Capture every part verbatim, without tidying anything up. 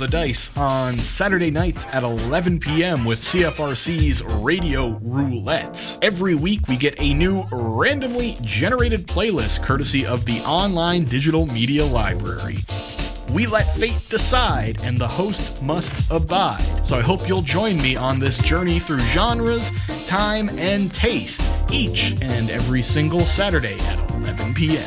the dice on Saturday nights at eleven p.m. with C F R C's Radio Roulette. Every week we get a new randomly generated playlist courtesy of the online digital media library. We let fate decide, and the host must abide. So I hope you'll join me on this journey through genres, time, and taste, each and every single Saturday at eleven p.m.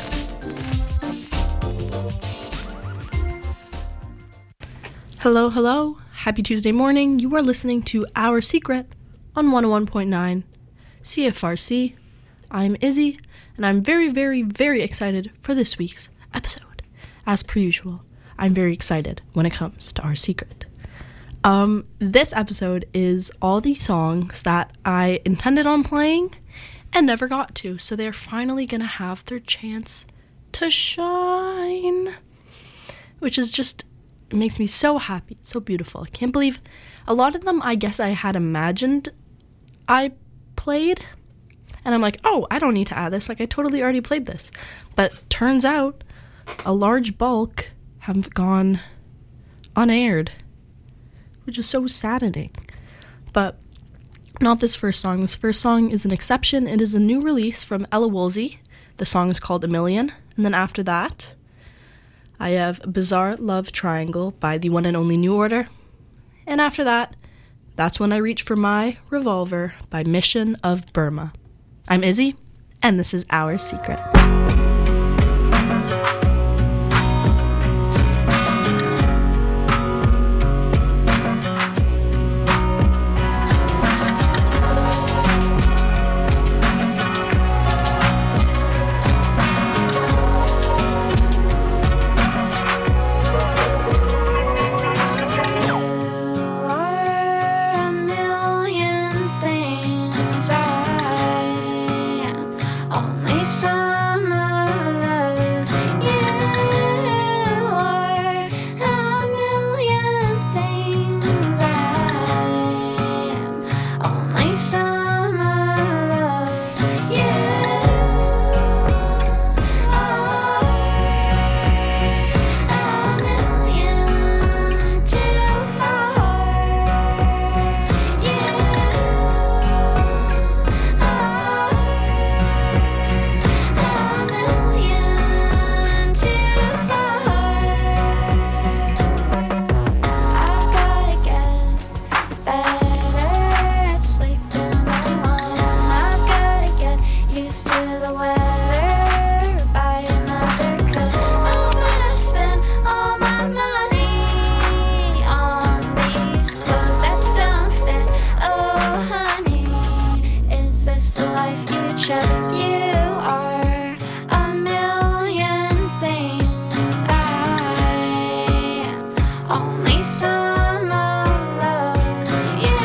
Hello, hello. Happy Tuesday morning. You are listening to Our Secret on one oh one point nine C F R C. I'm Izzy, and I'm very, very, very excited for this week's episode. As per usual, I'm very excited when it comes to Our Secret. Um, this episode is all the songs that I intended on playing and never got to, so they're finally gonna have their chance to shine, which is just, it makes me so happy, so beautiful. I can't believe a lot of them I guess I had imagined I played, and I'm like, oh, I don't need to add this, like I totally already played this. But turns out a large bulk have gone unaired, which is so saddening. But not this first song. This first song is an exception. It is a new release from Ella Woolsey. The song is called A Million. And then after that, I have Bizarre Love Triangle by the one and only New Order. And after that, That's When I Reach for My Revolver by Mission of Burma. I'm Izzy, and this is Our Secret. Only summer loves, yeah.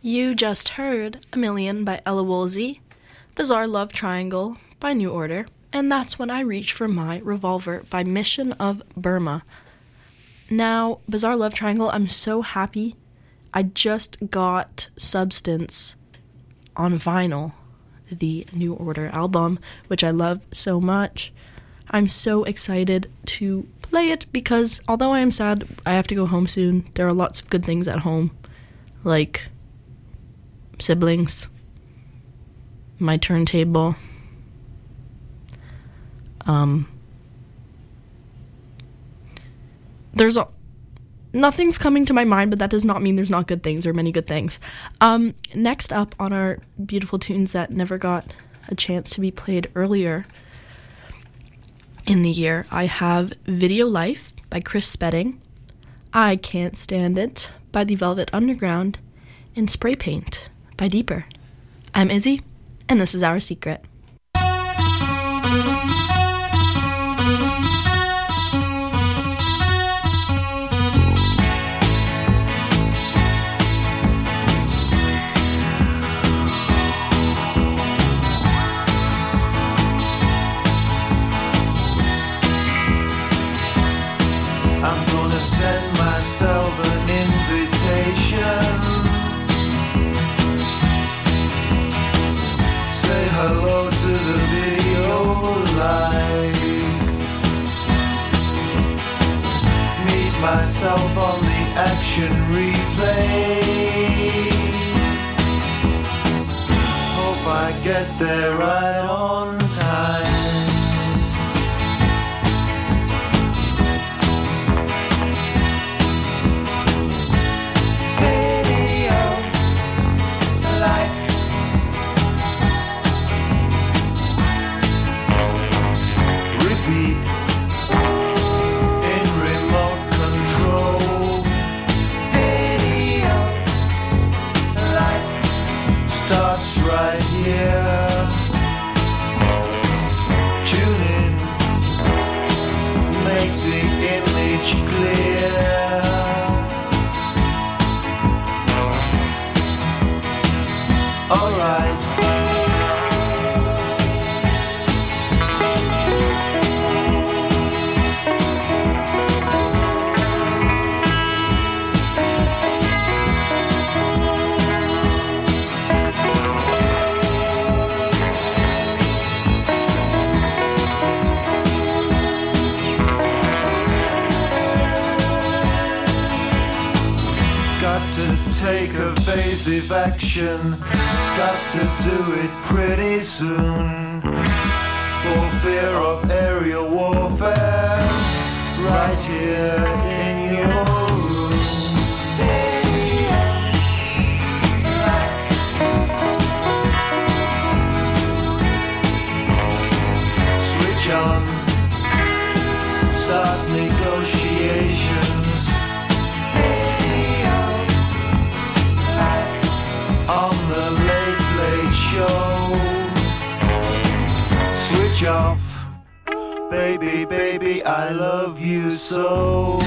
You just heard A Million by Ella Woolsey, Bizarre Love Triangle by New Order, and That's When I Reach for My Revolver by Mission of Burma. Now, Bizarre Love Triangle, I'm so happy. I just got Substance on vinyl, the New Order album, which I love so much. I'm so excited to play it because although I am sad I have to go home soon, there are lots of good things at home, like siblings, my turntable, um, there's a, nothing's coming to my mind, but that does not mean there's not good things or many good things. Um, next up on our beautiful tunes that never got a chance to be played earlier in the year, I have Video Life by Chris Spedding, I Can't Stand It by The Velvet Underground, and Spray Paint by Deeper. I'm Izzy, and this is Our Secret. I'm gonna send myself an invitation. Say hello to the video live. Meet myself on the action replay. Hope I get there right on time. Take evasive action, got to do it pretty soon. For fear of aerial warfare, right here in your room. Switch on, start negotiations. On the Late Late Show. Switch off, baby, baby, I love you so.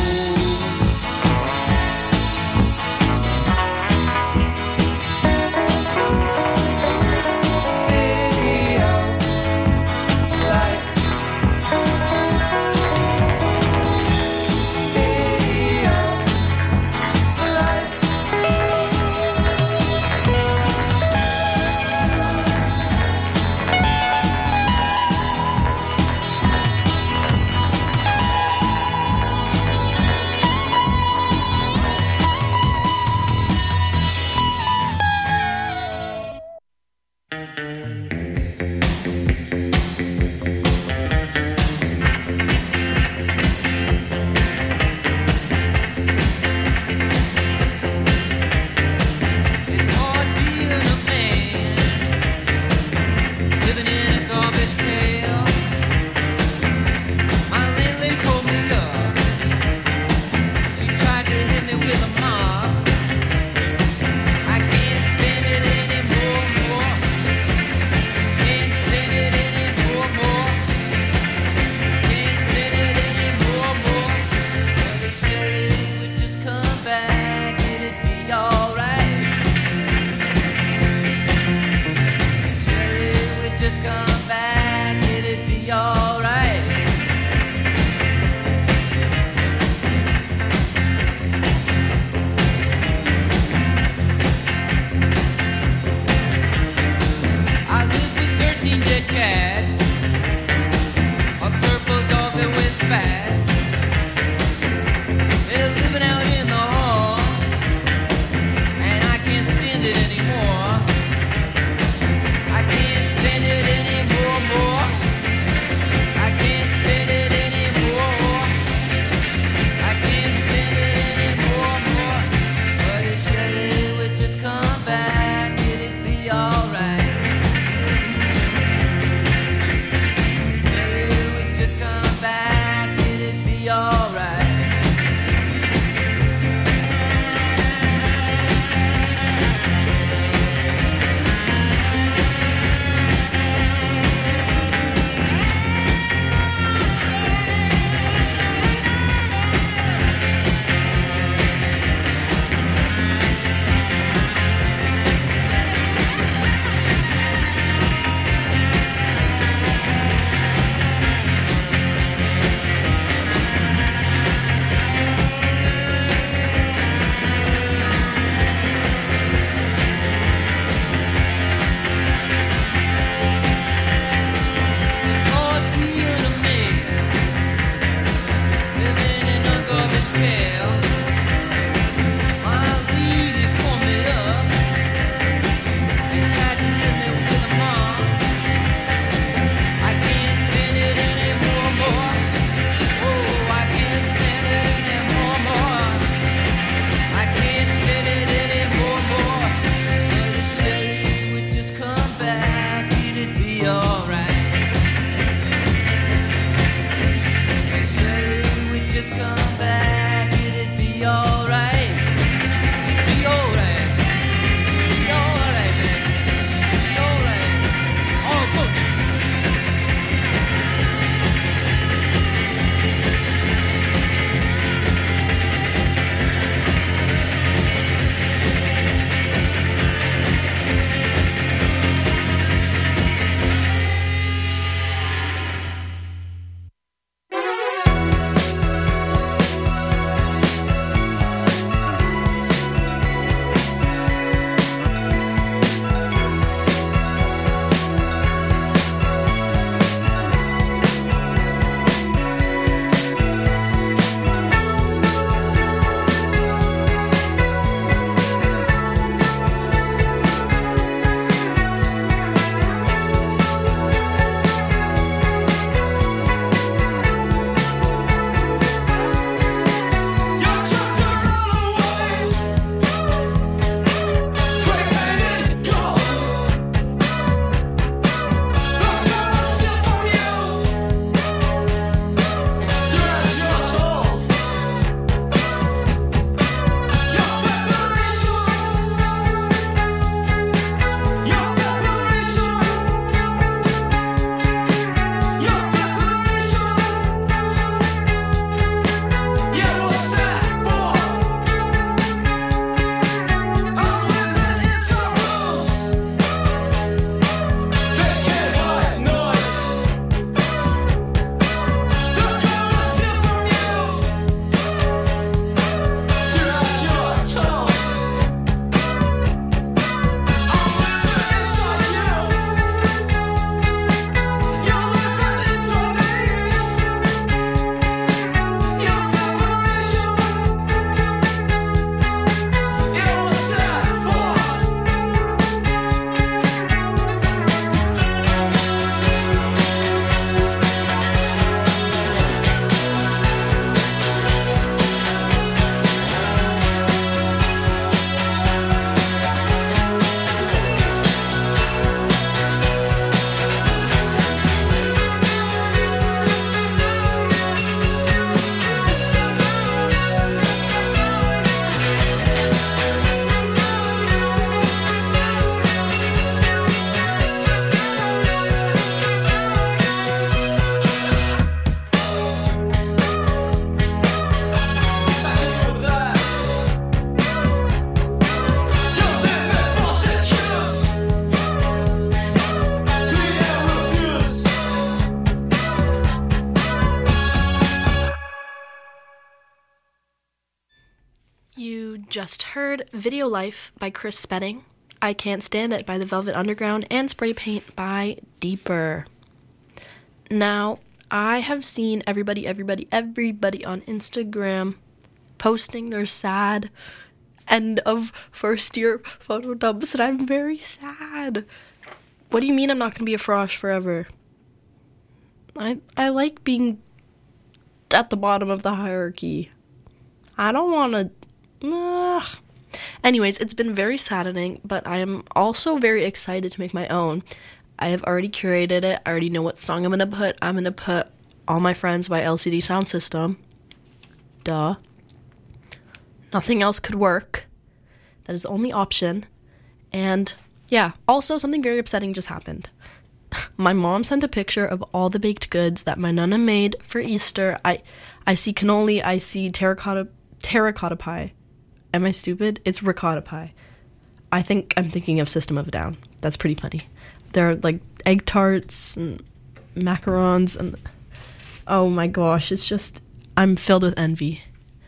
just heard Video Life by Chris Spedding, I Can't Stand It by The Velvet Underground, and Spray Paint by Deeper. Now, I have seen everybody, everybody, everybody on Instagram posting their sad end of first year photo dumps, and I'm very sad. What do you mean I'm not going to be a frosh forever? I I like being at the bottom of the hierarchy. I don't want to... Ugh. Anyways, it's been very saddening, but I am also very excited to make my own. I have already curated it. I already know what song I'm going to put. I'm going to put All My Friends by L C D Sound System. Duh. Nothing else could work. That is the only option. And yeah, also something very upsetting just happened. My mom sent a picture of all the baked goods that my nonna made for Easter. I I see cannoli, I see terracotta terracotta pie. Am I stupid? It's ricotta pie. I think I'm thinking of System of a Down. That's pretty funny. There are like egg tarts and macarons and oh my gosh, it's just I'm filled with envy.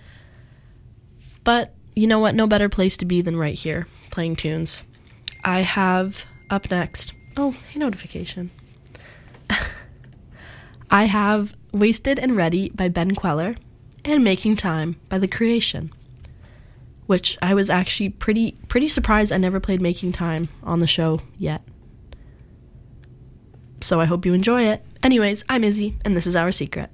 But you know what? No better place to be than right here, playing tunes. I have up next. Oh, hey, notification. I have Wasted and Ready by Ben Queller and Making Time by The Creation, which I was actually pretty pretty surprised I never played Making Time on the show yet. So I hope you enjoy it. Anyways, I'm Izzy, and this is Our Secret.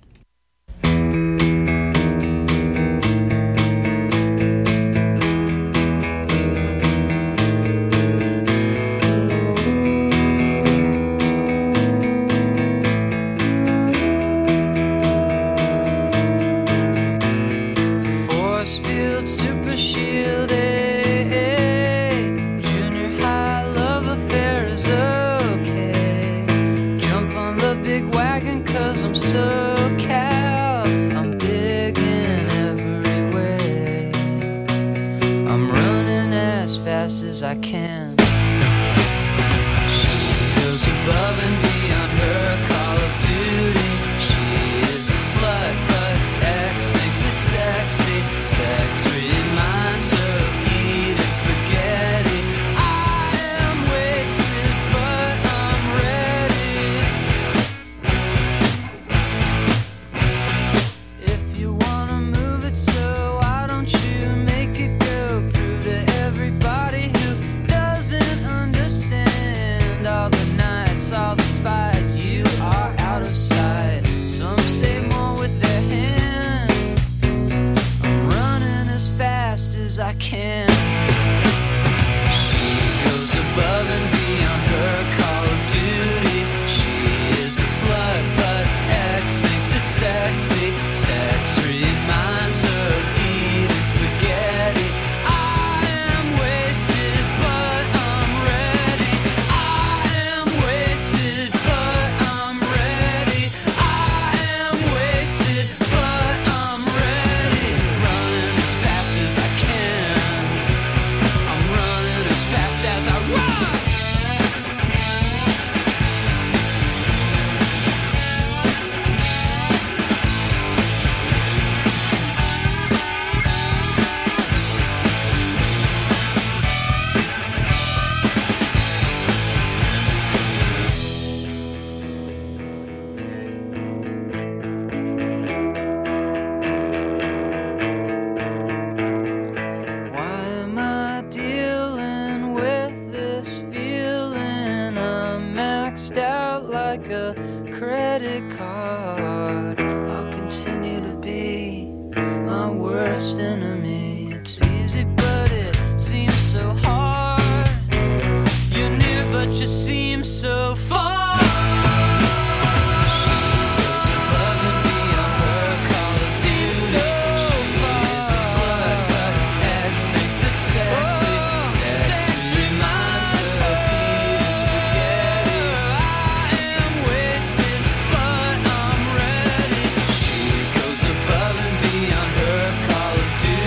I can. She goes above and beyond her call of duty. She is a slut, but X thinks it's sexy. Sex reminds her of eating spaghetti. I am wasted, but I'm ready. If you wanna move it, so why don't you make it go? Prove to everybody doesn't understand all the nights, all the fights. You are out of sight. Some say more with their hand. I'm running as fast as I can. She goes above and beyond her call of duty. She is a slut, but X thinks it's sexy. Sex reminds her of eating spaghetti. I am wasted, but I'm ready. I am wasted, but I'm ready. I am wasted, but I'm ready. Running as fast as I can. I'm running as fast as I run. Why am I dealing with this feeling? I'm maxed out like a credit card. I'll continue to be my worst enemy. It's easy, but it seems so hard. You're near, but you seem so far. Above and beyond her call of duty.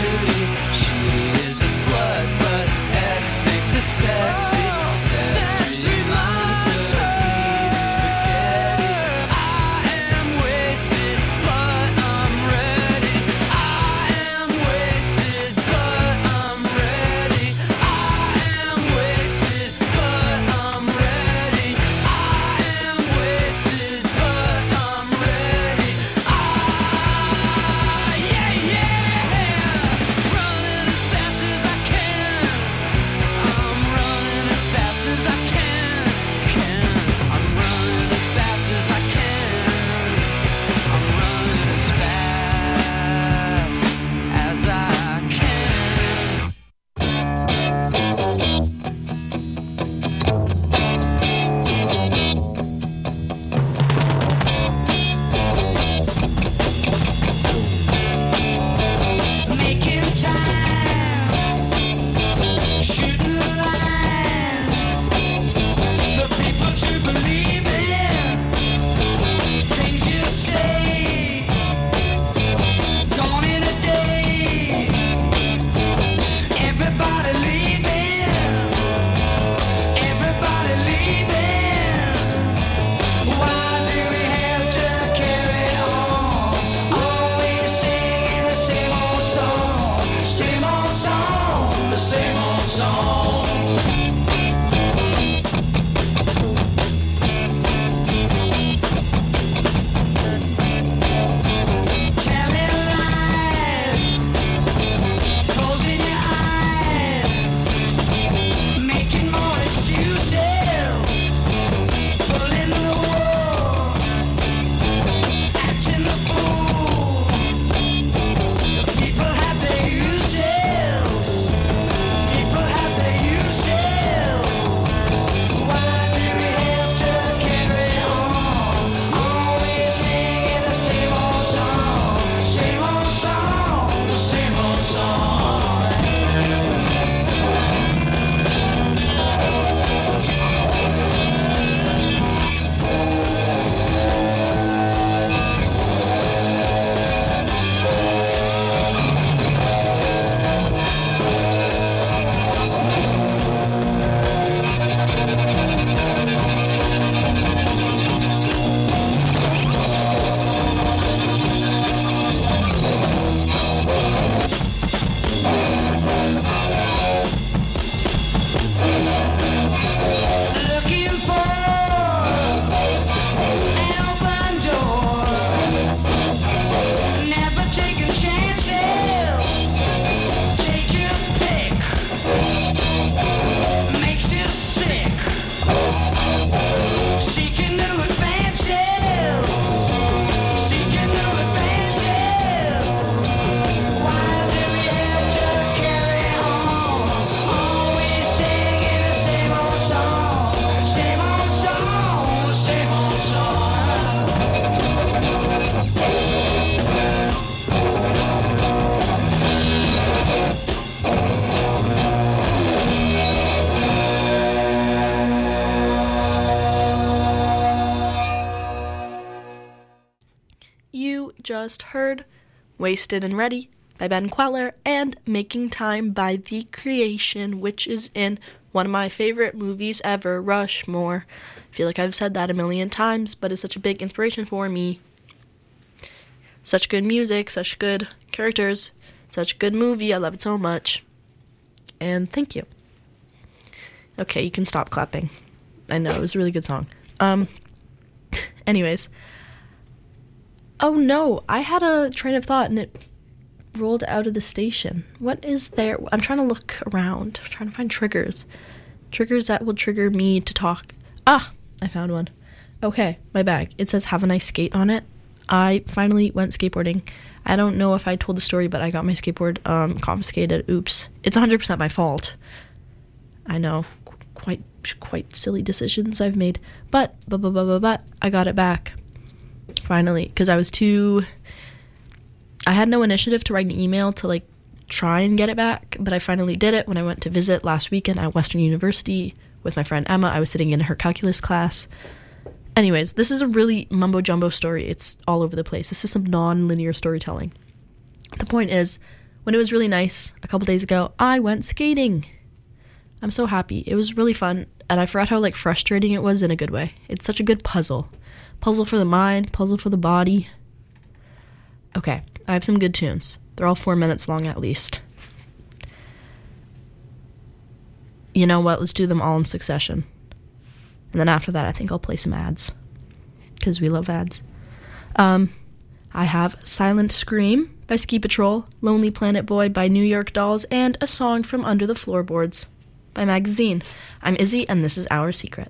just heard Wasted and Ready by Ben Queller and Making Time by The Creation, which is in one of my favorite movies ever, Rushmore. I feel like I've said that a million times, but it's such a big inspiration for me. Such good music, such good characters, such a good movie. I love it so much. And thank you. Okay, you can stop clapping. I know, it was a really good song. Um, anyways. Oh no, I had a train of thought and it rolled out of the station. What is there? I'm trying to look around, I'm trying to find triggers. Triggers that will trigger me to talk. Ah, I found one. Okay, my bag. It says have a nice skate on it. I finally went skateboarding. I don't know if I told the story, but I got my skateboard um, confiscated. Oops. It's one hundred percent my fault. I know. Qu- quite quite silly decisions I've made. But, but, but, but, but, but I got it back. Finally. Because I was too... I had no initiative to write an email to, like, try and get it back. But I finally did it when I went to visit last weekend at Western University with my friend Emma. I was sitting in her calculus class. Anyways, this is a really mumbo-jumbo story. It's all over the place. This is some non-linear storytelling. The point is, when it was really nice a couple days ago, I went skating. I'm so happy. It was really fun, and I forgot how, like, frustrating it was in a good way. It's such a good puzzle. Puzzle for the mind, puzzle for the body. Okay, I have some good tunes. They're all four minutes long at least. You know what? Let's do them all in succession. And then after that, I think I'll play some ads. Because we love ads. Um, I have Silent Scream by Ski Patrol, Lonely Planet Boy by New York Dolls, and a song from Under the Floorboards by Magazine. I'm Izzy, and this is Our Secret.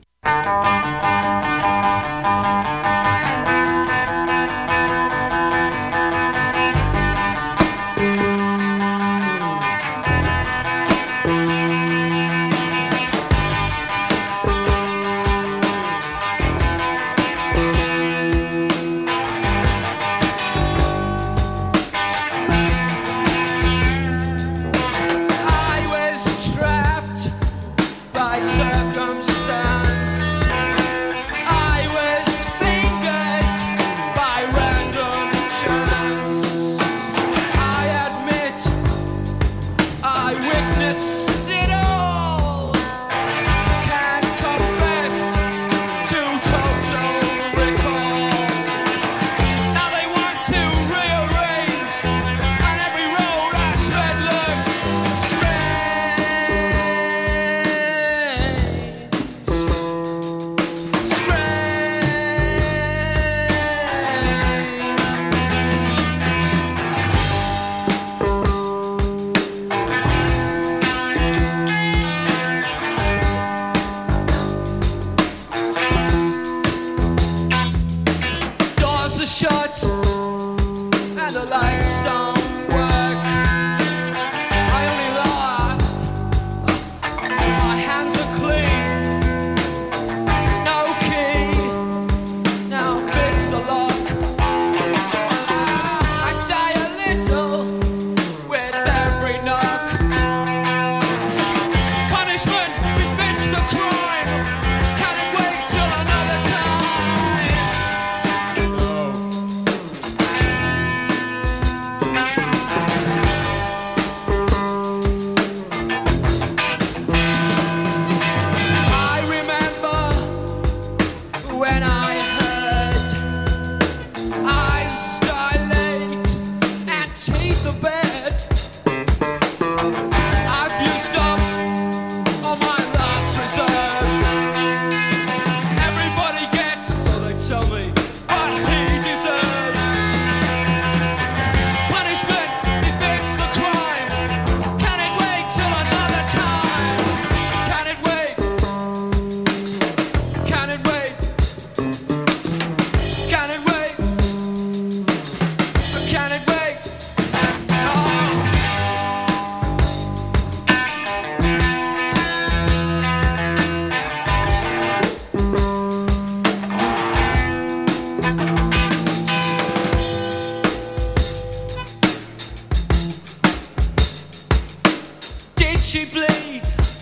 she bleed?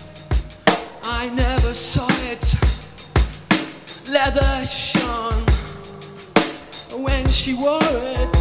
I never saw it. Leather shone when she wore it.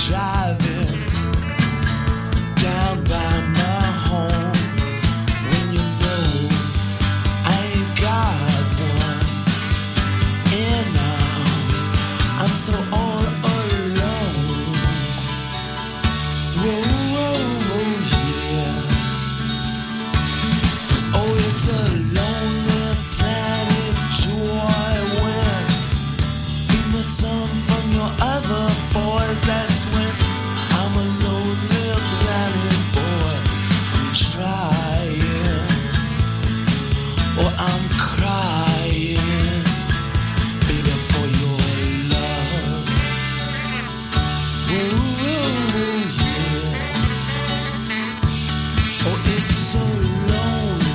driving down by my home when you know I ain't got one, and now I'm so all alone. Whoa, whoa, whoa, yeah. Oh, it's a lonely planet joy when you miss some from your other boys. That's when I'm a lonely planet boy. I'm trying, or I'm crying, baby, for your love. Whoa, whoa, whoa, yeah. Oh, it's so lonely.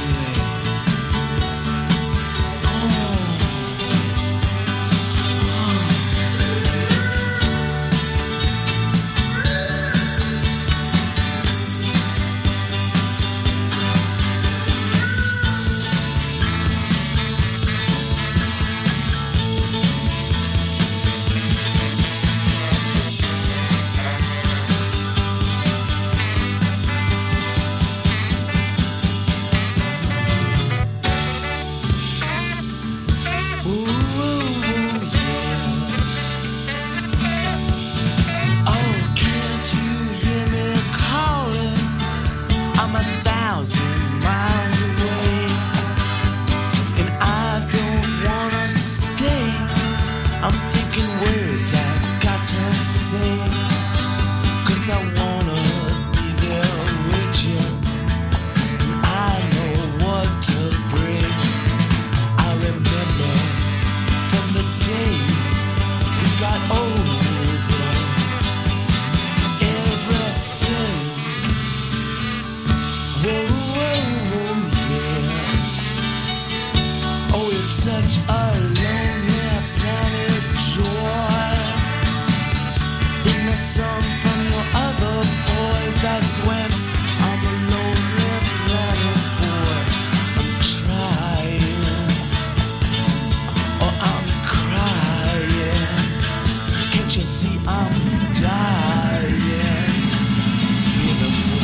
Such a lonely planet joy. Bring me some from your other boys. That's when I'm a lonely planet boy. I'm trying, or I'm crying. Can't you see I'm dying? Beautiful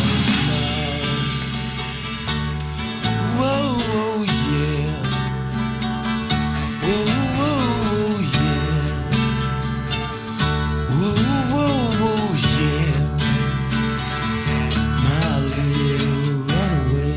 love. Whoa, whoa, yeah. Whoa, whoa, yeah. Whoa, whoa, whoa, yeah. My little runaway.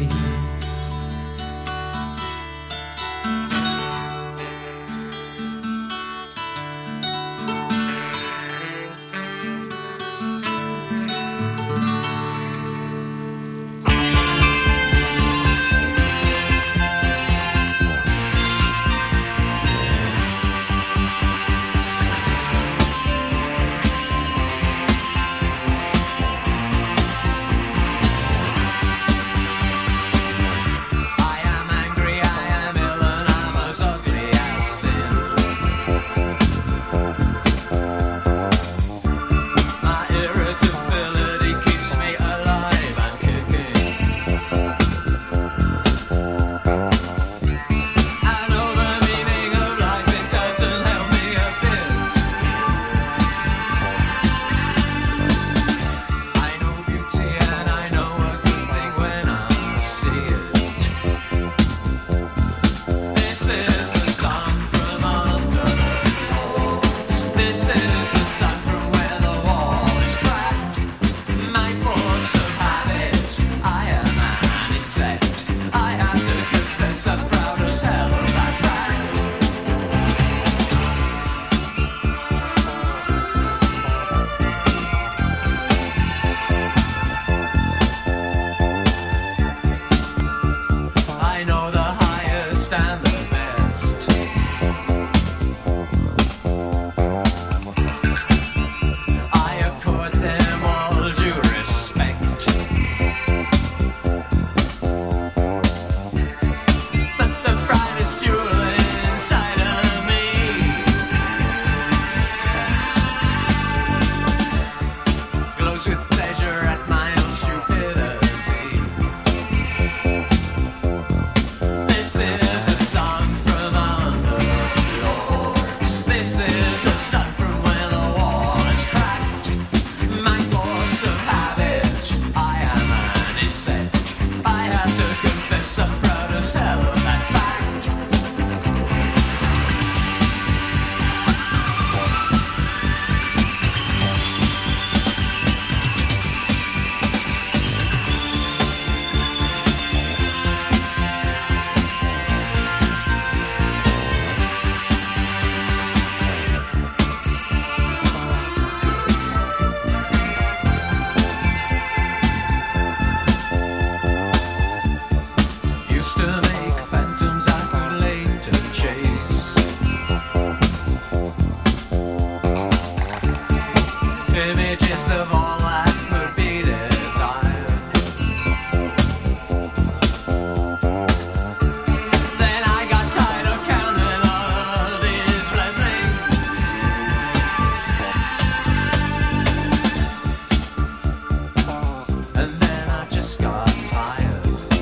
I am angry, I am ill, and I'm as ugly as sin. My irritability keeps me alive and kicking. I know the meaning of life, it doesn't help me a bit. I know beauty and I know a good thing when I see it. This is a song from under the floors. This is a song from where the wall is cracked. My force of habit, I am an insect. I have to confess I'm proud as hell of that fact. I know the highest and the best. I accord them all due respect. But the brightest jewel inside of me glows with pleasure at my own stupidity. This is a song from under the floors. This is a song from where the wall is cracked. images of all that could be desired. Then I got tired of counting all these blessings. And then I just got tired.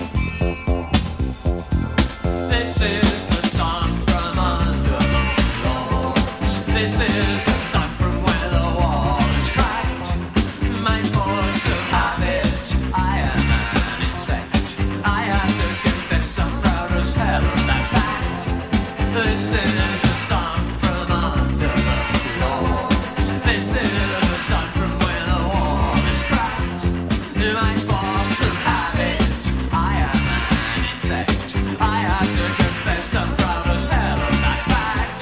This is a song from under the floor. This is a song from where the wall is cracked. My force of habit, I am an insect. I have to confess I'm proud as hell of that fact. This is a song from under the floor. This is a song from where the wall is cracked. My force of habit, I am an insect. I have to confess I'm proud as hell of that fact.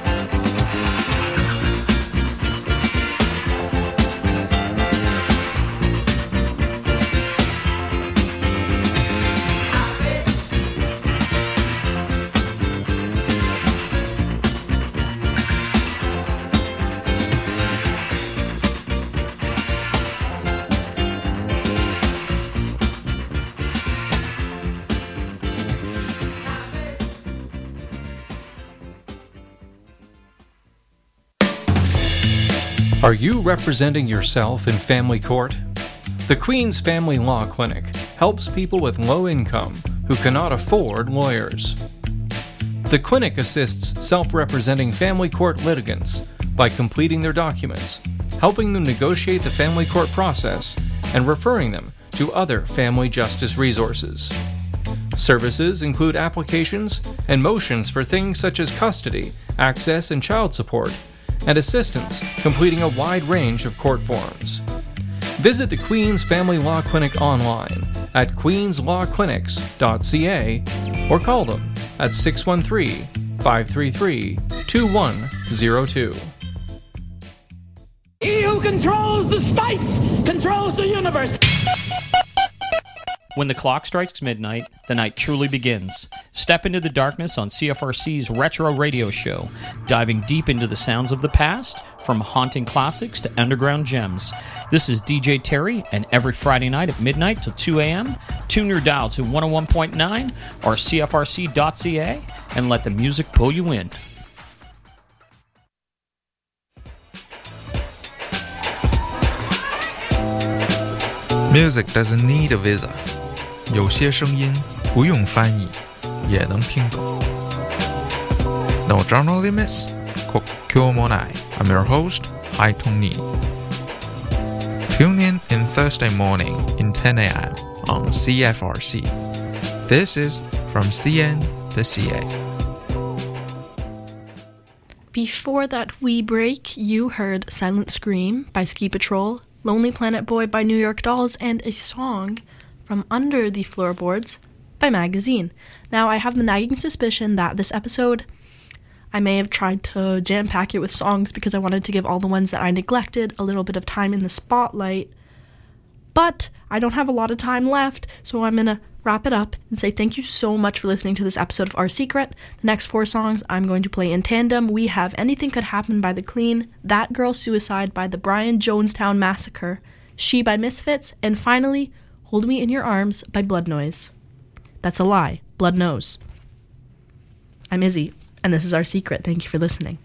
Are you representing yourself in family court? The Queen's Family Law Clinic helps people with low income who cannot afford lawyers. The clinic assists self-representing family court litigants by completing their documents, helping them negotiate the family court process, and referring them to other family justice resources. Services include applications and motions for things such as custody, access, and child support, and assistance completing a wide range of court forms. Visit the Queen's Family Law Clinic online at queens law clinics dot c a or call them at six one three, five three three, two one zero two. He who controls the spice controls the universe. When the clock strikes midnight, the night truly begins. Step into the darkness on C F R C's Retro Radio Show, diving deep into the sounds of the past, from haunting classics to underground gems. This is D J Terry, and every Friday night at midnight till two a.m., tune your dial to one oh one point nine or C F R C dot c a and let the music pull you in. Music doesn't need a visa. 有些声音不用翻译也能听懂。No genre limits? Kokyo Monai. I'm your host, Hai Tong-ni. Tune in in Thursday morning in ten a.m. on C F R C. This is From C N to C A. Before that wee break, you heard Silent Scream by Ski Patrol, Lonely Planet Boy by New York Dolls, and a song from Under the Floorboards by Magazine. Now, I have the nagging suspicion that this episode, I may have tried to jam-pack it with songs because I wanted to give all the ones that I neglected a little bit of time in the spotlight. But I don't have a lot of time left, so I'm going to wrap it up and say thank you so much for listening to this episode of Our Secret. The next four songs I'm going to play in tandem. We have Anything Could Happen by The Clean, That Girl Suicide by the Brian Jonestown Massacre, She by Misfits, and finally, Hold Me in Your Arms by Blood Noise. That's a lie. Blood knows. I'm Izzy, and this is Our Secret. Thank you for listening.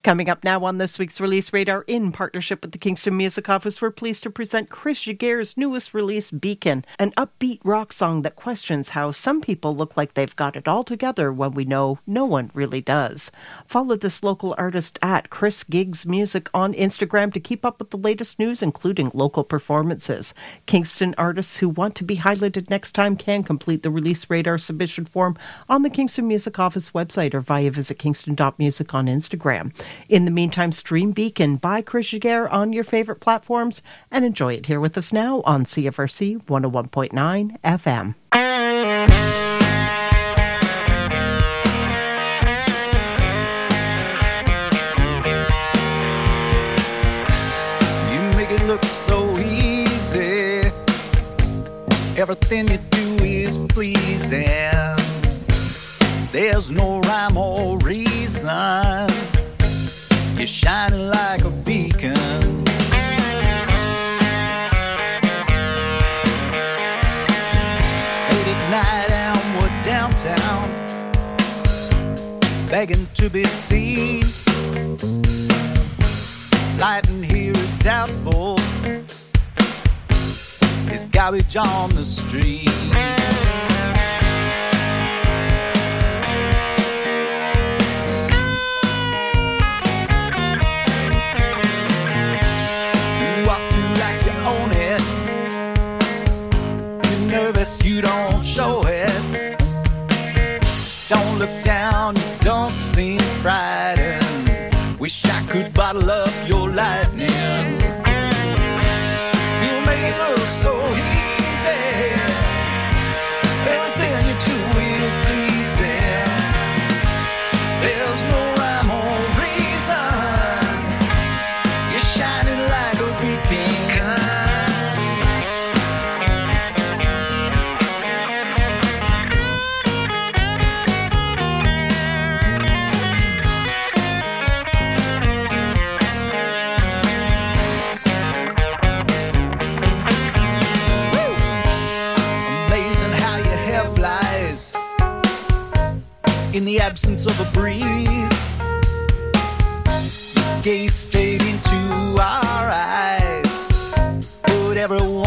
Coming up now on this week's Release Radar, in partnership with the Kingston Music Office, we're pleased to present Chris Giguère's newest release, Beacon, an upbeat rock song that questions how some people look like they've got it all together when we know no one really does. Follow this local artist at Chris Gigs Music on Instagram to keep up with the latest news, including local performances. Kingston artists who want to be highlighted next time can complete the Release Radar submission form on the Kingston Music Office website or via visit kingston dot music on Instagram. In the meantime, stream Beacon by Chris Giguère on your favorite platforms and enjoy it here with us now on C F R C one oh one point nine F M. You make it look so easy. Everything you do is pleasing. There's no rhyme or reason. You're shining like a beacon. Late at night and we're downtown, begging to be seen. Light in here is doubtful. There's garbage on the street. You don't show it. Don't look down, you don't seem frightened. Wish I could bottle up your lightning. You make it look so easy. Everything you do is pleasing. There's no rhyme or reason. You're shining like a beacon. In the absence of a breeze, gaze straight into our eyes. Put everyone